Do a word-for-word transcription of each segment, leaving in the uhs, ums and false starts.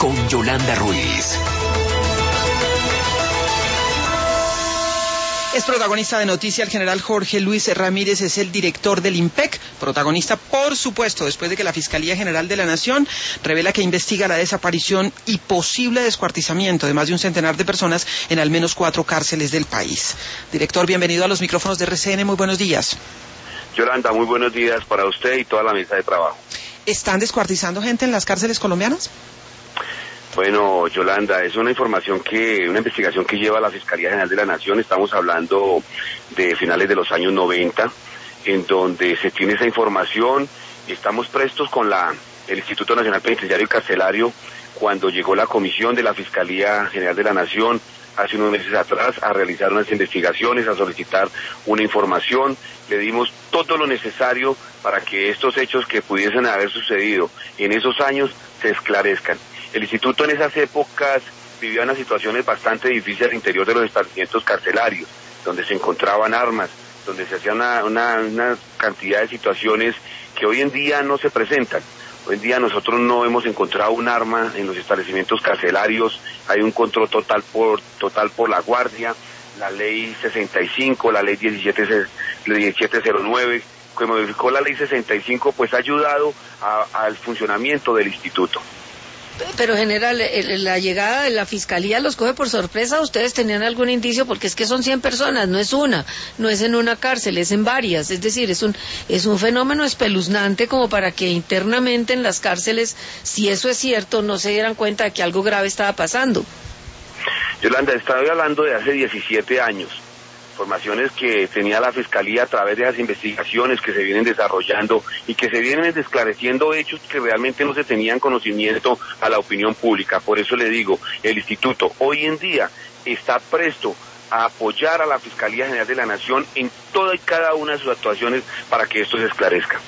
con Yolanda Ruiz. Es protagonista de Noticia el general Jorge Luis Ramírez, es el director del IMPEC, protagonista por supuesto después de que la Fiscalía General de la Nación revela que investiga la desaparición y posible descuartizamiento de más de un centenar de personas en al menos cuatro cárceles del país. Director, bienvenido a los micrófonos de R C N, muy buenos días. Yolanda, muy buenos días para usted y toda la mesa de trabajo. ¿Están descuartizando gente en las cárceles colombianas? Bueno, Yolanda, es una información que, una investigación que lleva la Fiscalía General de la Nación. Estamos hablando de finales de los años noventa, en donde se tiene esa información. Estamos prestos con la, el Instituto Nacional Penitenciario y Carcelario cuando llegó la comisión de la Fiscalía General de la Nación hace unos meses atrás a realizar unas investigaciones, a solicitar una información. Le dimos todo lo necesario para que estos hechos que pudiesen haber sucedido en esos años se esclarezcan. El instituto en esas épocas vivía unas situaciones bastante difíciles al interior de los establecimientos carcelarios, donde se encontraban armas, donde se hacía una, una, una cantidad de situaciones que hoy en día no se presentan. Hoy en día nosotros no hemos encontrado un arma en los establecimientos carcelarios, hay un control total por, total por la guardia, la ley sesenta y cinco, la ley diecisiete cero nueve, que modificó la ley sesenta y cinco, pues ha ayudado a, al funcionamiento del instituto. Pero general, la llegada de la Fiscalía los coge por sorpresa. ¿Ustedes tenían algún indicio? Porque es que son cien personas, no es una, no es en una cárcel, es en varias. Es decir, es un es un fenómeno espeluznante como para que internamente en las cárceles, si eso es cierto, no se dieran cuenta de que algo grave estaba pasando. Yolanda, estaba hablando de hace diecisiete años. Informaciones que tenía la Fiscalía a través de las investigaciones que se vienen desarrollando y que se vienen esclareciendo hechos que realmente no se tenían conocimiento a la opinión pública. Por eso le digo, el instituto hoy en día está presto a apoyar a la Fiscalía General de la Nación en toda y cada una de sus actuaciones para que esto se esclarezca.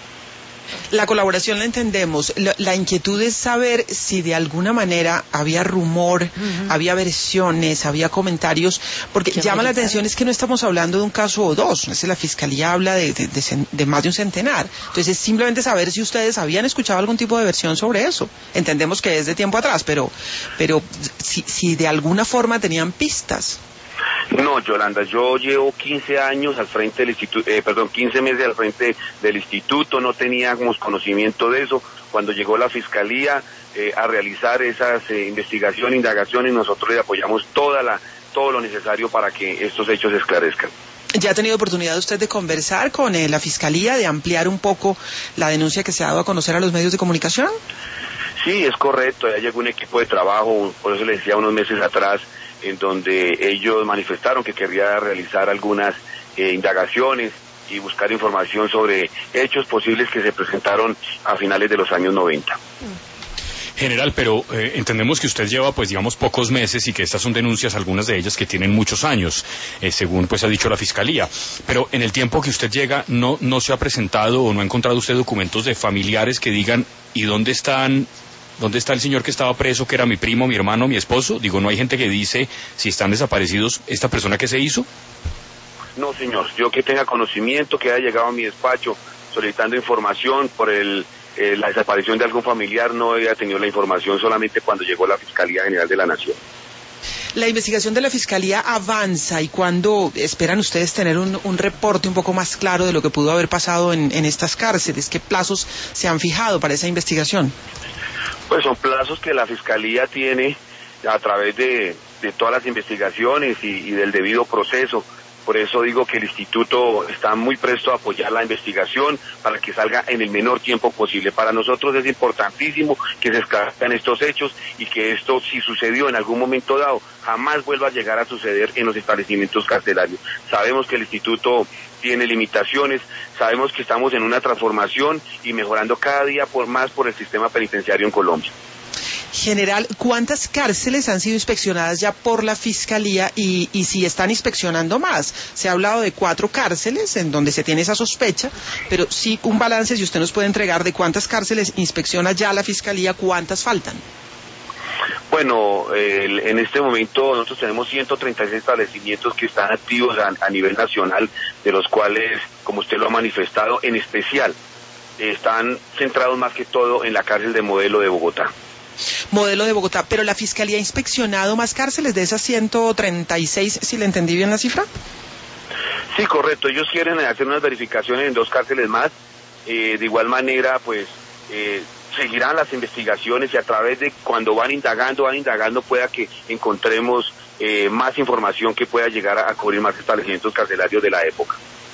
La colaboración la entendemos, la, la inquietud es saber si de alguna manera había rumor, uh-huh. había versiones, había comentarios, porque llama la atención es que no estamos hablando de un caso o dos, es la Fiscalía habla de, de, de, de más de un centenar, entonces es simplemente saber si ustedes habían escuchado algún tipo de versión sobre eso. Entendemos que es de tiempo atrás, pero, pero si, si de alguna forma tenían pistas. No, Yolanda, yo llevo quince años al frente del instituto, eh, perdón, quince meses al frente del instituto, no teníamos conocimiento de eso. Cuando llegó la Fiscalía eh, a realizar esas eh, investigaciones, indagaciones, nosotros le apoyamos toda la, todo lo necesario para que estos hechos se esclarezcan. ¿Ya ha tenido oportunidad usted de conversar con eh, la Fiscalía, de ampliar un poco la denuncia que se ha dado a conocer a los medios de comunicación? Sí, es correcto, ya llegó un equipo de trabajo, por eso le decía unos meses atrás, en donde ellos manifestaron que quería realizar algunas eh, indagaciones y buscar información sobre hechos posibles que se presentaron a finales de los años noventa. General, pero eh, entendemos que usted lleva, pues digamos, pocos meses y que estas son denuncias, algunas de ellas que tienen muchos años, eh, según pues ha dicho la Fiscalía. Pero en el tiempo que usted llega, ¿no, no se ha presentado o no ha encontrado usted documentos de familiares que digan, ¿y dónde están... ¿Dónde está el señor que estaba preso, que era mi primo, mi hermano, mi esposo? Digo, ¿no hay gente que dice si están desaparecidos esta persona que se hizo? No, señor. Yo que tenga conocimiento, que haya llegado a mi despacho solicitando información por el, eh, la desaparición de algún familiar, no había tenido la información solamente cuando llegó la Fiscalía General de la Nación. La investigación de la Fiscalía avanza, ¿y cuándo esperan ustedes tener un, un reporte un poco más claro de lo que pudo haber pasado en, en estas cárceles? ¿Qué plazos se han fijado para esa investigación? Pues son plazos que la Fiscalía tiene a través de, de todas las investigaciones y, y del debido proceso. Por eso digo que el instituto está muy presto a apoyar la investigación para que salga en el menor tiempo posible. Para nosotros es importantísimo que se esclarezcan estos hechos y que esto, si sucedió en algún momento dado, jamás vuelva a llegar a suceder en los establecimientos carcelarios. Sabemos que el instituto tiene limitaciones, sabemos que estamos en una transformación y mejorando cada día por más por el sistema penitenciario en Colombia. General, ¿cuántas cárceles han sido inspeccionadas ya por la Fiscalía y, y si están inspeccionando más? Se ha hablado de cuatro cárceles en donde se tiene esa sospecha, pero sí un balance, si usted nos puede entregar, de cuántas cárceles inspecciona ya la Fiscalía, cuántas faltan. Bueno, eh, en este momento nosotros tenemos ciento treinta y seis establecimientos que están activos a, a nivel nacional, de los cuales, como usted lo ha manifestado, en especial, eh, están centrados más que todo en la cárcel de Modelo de Bogotá. modelo de Bogotá. Pero la Fiscalía ha inspeccionado más cárceles de esas ciento treinta y seis, si le entendí bien la cifra. Sí, correcto. Ellos quieren hacer unas verificaciones en dos cárceles más. Eh, de igual manera, pues, eh, seguirán las investigaciones y a través de cuando van indagando, van indagando, pueda que encontremos eh, más información que pueda llegar a, a cubrir más establecimientos carcelarios de la época.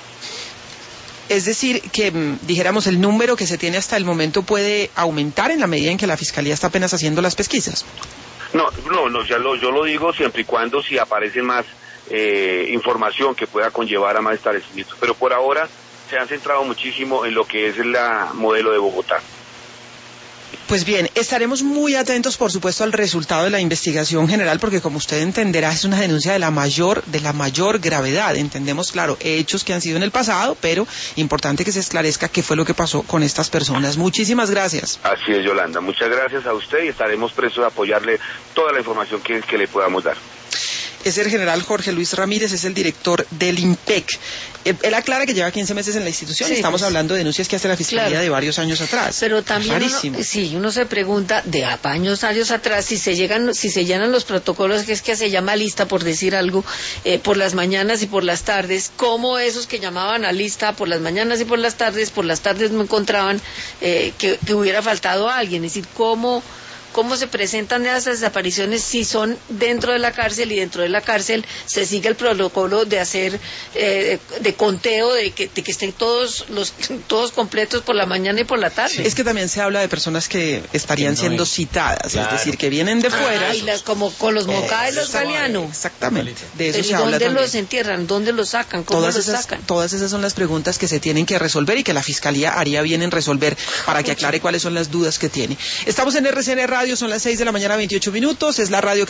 Es decir, que dijéramos el número que se tiene hasta el momento puede aumentar en la medida en que la Fiscalía está apenas haciendo las pesquisas. No, no, no, ya lo, yo lo digo siempre y cuando si aparece más eh, información que pueda conllevar a más establecimientos. Pero por ahora se han centrado muchísimo en lo que es la modelo de Bogotá. Pues bien, estaremos muy atentos, por supuesto, al resultado de la investigación general, porque como usted entenderá, es una denuncia de la mayor, de la mayor gravedad. Entendemos, claro, hechos que han sido en el pasado, pero importante que se esclarezca qué fue lo que pasó con estas personas. Muchísimas gracias. Así es, Yolanda. Muchas gracias a usted y estaremos prestos a apoyarle toda la información que, que le podamos dar. Es el general Jorge Luis Ramírez, es el director del IMPEC. Él aclara que lleva quince meses en la institución, sí, estamos pues, hablando de denuncias que hace la Fiscalía claro. de varios años atrás. Pero también uno, sí, uno se pregunta de años, años atrás, si se llegan, si se llenan los protocolos, que es que se llama lista, por decir algo, eh, por las mañanas y por las tardes, ¿cómo esos que llamaban a lista por las mañanas y por las tardes, por las tardes no encontraban eh, que, que hubiera faltado a alguien? Es decir, ¿cómo... ¿Cómo se presentan esas desapariciones si son dentro de la cárcel y dentro de la cárcel se sigue el protocolo de hacer, eh, de conteo, de que, de que estén todos los todos completos por la mañana y por la tarde? Sí. Es que también se habla de personas que estarían que no siendo es. citadas, claro. es decir, que vienen de fuera. Ah, y las, como con los Moncada y los Galeano. Exactamente, de eso Pero se habla ¿dónde también. los entierran? ¿Dónde los sacan? ¿Cómo todas los esas, sacan? Todas esas son las preguntas que se tienen que resolver y que la Fiscalía haría bien en resolver para que aclare cuáles son las dudas que tiene. Estamos en R C N Radio, son las seis de la mañana, veintiocho minutos, es la radio que